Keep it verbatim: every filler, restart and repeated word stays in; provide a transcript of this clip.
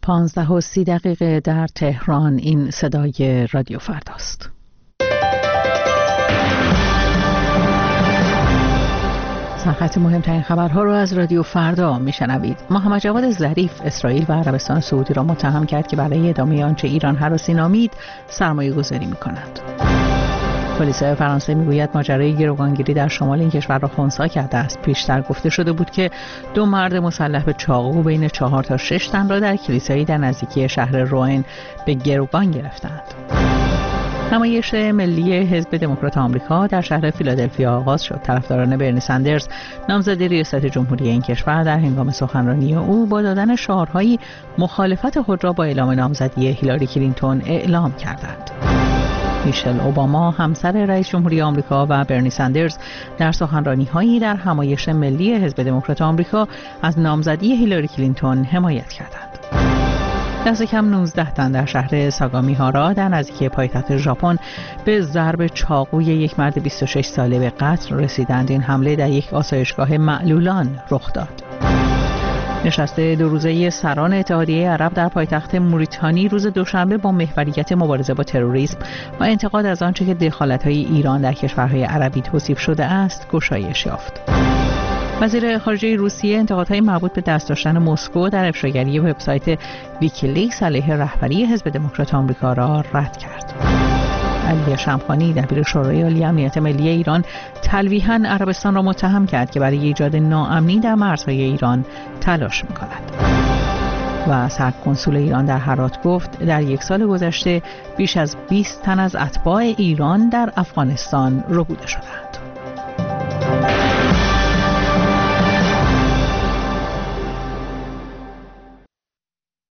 پانزده و سی دقیقه در تهران. این صدای رادیو فرداست. سرخط مهمترین خبرها رو از رادیو فردا میشنوید. محمد جواد ظریف اسرائیل و عربستان سعودی را متهم کرد که برای ادامه آنچه ایران هراسی نامید سرمایه گذاری می‌کند. پلیس فرانسه میگوید ماجرای گروگانگیری در شمال این کشور را خنثی کرده است. پیشتر گفته شده بود که دو مرد مسلح به چاقو بین چهار تا شش تن را در کلیسایی در نزدیکی شهر روئن به گروگان گرفتند. نمایش ملی حزب دموکرات آمریکا در شهر فیلادلفیا آغاز شد. طرفداران برنی سندرز نامزد ریاست جمهوری این کشور در هنگام سخنرانی او با دادن شعارهایی مخالفت خود را با اعلام نامزدی هیلاری کلینتون اعلام کردند. میشل اوباما همسر رئیس جمهوری آمریکا و برنی سندرز در سخنرانی‌هایی در همایش ملی حزب دموکرات آمریکا از نامزدی هیلاری کلینتون حمایت کردند. دست کم نوزده تن در شهر ساگامیهارا در نزدیکی پایتخت ژاپن به ضرب چاقوی یک مرد بیست و شش ساله به قتل رسیدند. این حمله در یک آسایشگاه معلولان رخ داد. نشست دو روزه سران اتحادیه عرب در پایتخت موریتانی روز دوشنبه با محوریت مبارزه با تروریسم و انتقاد از آنچه که دخالت‌های ایران در کشورهای عربی توصیف شده است گشایش یافت. وزیر خارجه روسیه انتقادهای مربوط به دست داشتن مسکو در افشاگری وبسایت ویکیلیکس علیه رهبری حزب دموکرات آمریکا را رد کرد. علی شمخانی دبیر شورای عالی امنیت ملی ایران تلویحاً عربستان را متهم کرد که برای ایجاد ناامنی در مرزهای ایران تلاش می‌کند. و سرکنسول ایران در هرات گفت در یک سال گذشته بیش از بیست تن از اتباع ایران در افغانستان ربوده شدند.